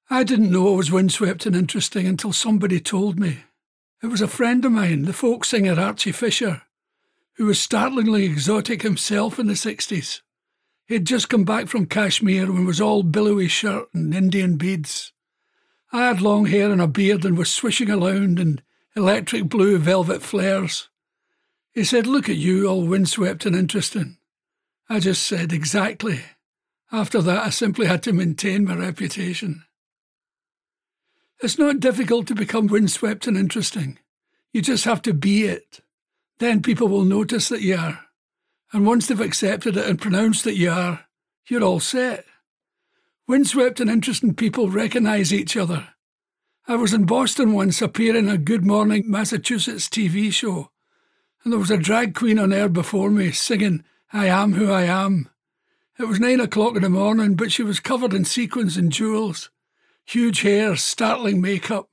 I didn't know I was windswept and interesting until somebody told me. It was a friend of mine, the folk singer Archie Fisher, who was startlingly exotic himself in the 60s. He had just come back from Kashmir and was all billowy shirt and Indian beads. I had long hair and a beard and was swishing around in electric blue velvet flares. He said, "Look at you, all windswept and interesting." I just said, "Exactly." After that, I simply had to maintain my reputation. It's not difficult to become windswept and interesting. You just have to be it. Then people will notice that you are. And once they've accepted it and pronounced that you are, you're all set. Windswept and interesting people recognise each other. I was in Boston once appearing in a Good Morning Massachusetts TV show, and there was a drag queen on air before me singing "I Am Who I Am." It was 9 o'clock in the morning, but she was covered in sequins and jewels, huge hair, startling makeup.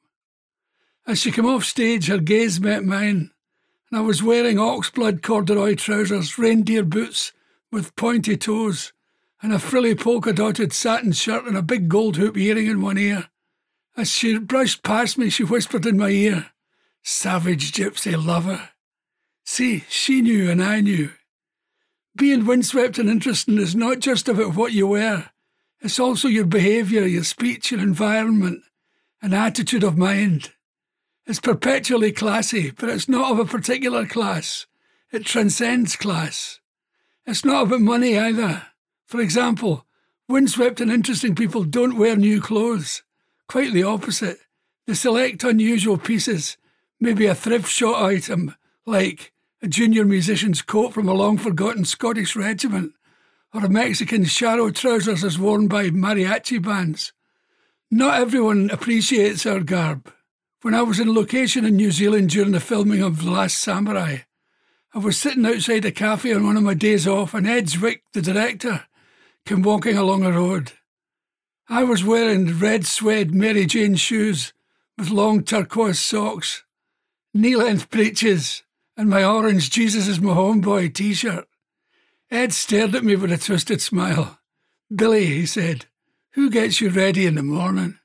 As she came off stage, her gaze met mine, and I was wearing oxblood corduroy trousers, reindeer boots with pointy toes, and a frilly polka-dotted satin shirt and a big gold hoop earring in one ear. As she brushed past me, she whispered in my ear, "Savage gypsy lover." See, she knew and I knew. Being windswept and interesting is not just about what you wear. It's also your behaviour, your speech, your environment, and attitude of mind. It's perpetually classy, but it's not of a particular class. It transcends class. It's not about money either. For example, windswept and interesting people don't wear new clothes. Quite the opposite. They select unusual pieces, maybe a thrift shop item, like a junior musician's coat from a long-forgotten Scottish regiment, or a Mexican charro trousers as worn by mariachi bands. Not everyone appreciates our garb. When I was in location in New Zealand during the filming of The Last Samurai, I was sitting outside a cafe on one of my days off, and Ed Zwick, the director, came walking along a road. I was wearing red suede Mary Jane shoes with long turquoise socks, knee-length breeches, and my orange Jesus is my homeboy t-shirt. Ed stared at me with a twisted smile. "Billy," he said, "who gets you ready in the morning?"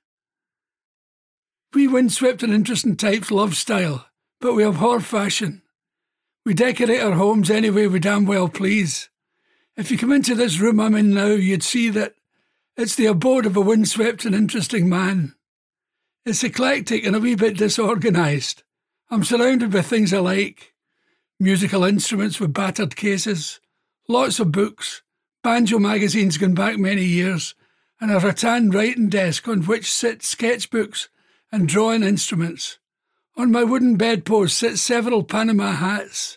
We windswept and interesting types love style, but we abhor fashion. We decorate our homes any way we damn well please. If you come into this room I'm in now, you'd see that it's the abode of a windswept and interesting man. It's eclectic and a wee bit disorganised. I'm surrounded by things I like. Musical instruments with battered cases, lots of books, banjo magazines going back many years, and a rattan writing desk on which sit sketchbooks and drawing instruments. On my wooden bedpost sit several Panama hats,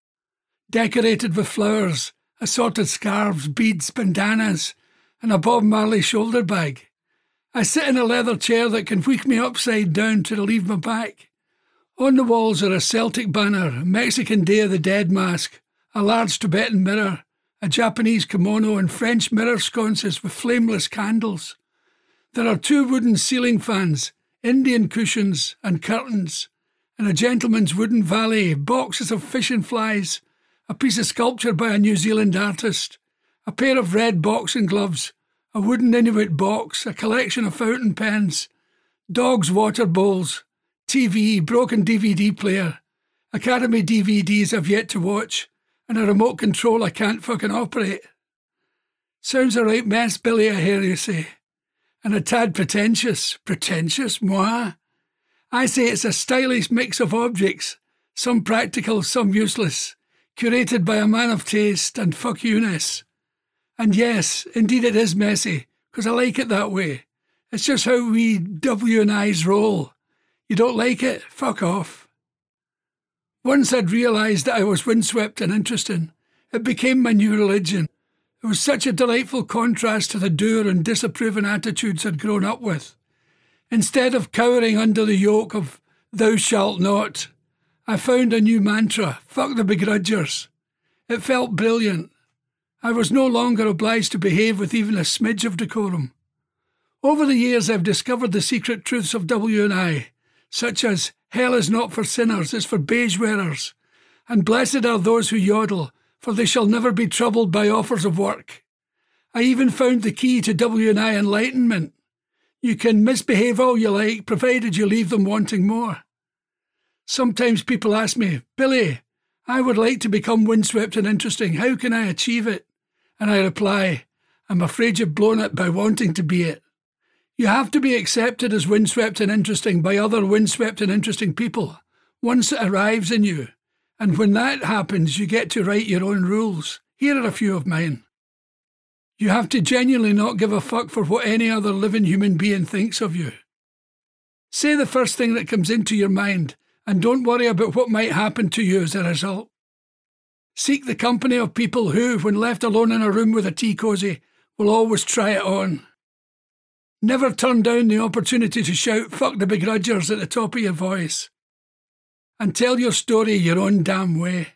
decorated with flowers, assorted scarves, beads, bandanas, and a Bob Marley shoulder bag. I sit in a leather chair that can wheek me upside down to relieve my back. On the walls are a Celtic banner, a Mexican Day of the Dead mask, a large Tibetan mirror, a Japanese kimono, and French mirror sconces with flameless candles. There are 2 wooden ceiling fans, Indian cushions and curtains, and a gentleman's wooden valet, boxes of fishing flies, a piece of sculpture by a New Zealand artist, a pair of red boxing gloves, a wooden Inuit box, a collection of fountain pens, dogs' water bowls, TV, broken DVD player, Academy DVDs I've yet to watch, and a remote control I can't fucking operate. Sounds a right mess, Billy, I hear you say. And a tad pretentious. Pretentious, moi? I say it's a stylish mix of objects, some practical, some useless, curated by a man of taste and fuck you-ness. And yes, indeed it is messy, because I like it that way. It's just how we W&Is roll. You don't like it? Fuck off. Once I'd realised that I was windswept and interesting, it became my new religion. It was such a delightful contrast to the dour and disapproving attitudes I'd grown up with. Instead of cowering under the yoke of "thou shalt not," I found a new mantra: fuck the begrudgers. It felt brilliant. I was no longer obliged to behave with even a smidge of decorum. Over the years I've discovered the secret truths of W&I, such as hell is not for sinners, it's for beige wearers, and blessed are those who yodel, for they shall never be troubled by offers of work. I even found the key to W&I enlightenment. You can misbehave all you like, provided you leave them wanting more. Sometimes people ask me, Billy, I would like to become windswept and interesting. How can I achieve it? And I reply, I'm afraid you've blown it by wanting to be it. You have to be accepted as windswept and interesting by other windswept and interesting people once it arrives in you. And when that happens, you get to write your own rules. Here are a few of mine. You have to genuinely not give a fuck for what any other living human being thinks of you. Say the first thing that comes into your mind and don't worry about what might happen to you as a result. Seek the company of people who, when left alone in a room with a tea cosy, will always try it on. Never turn down the opportunity to shout "fuck the begrudgers" at the top of your voice. And tell your story your own damn way.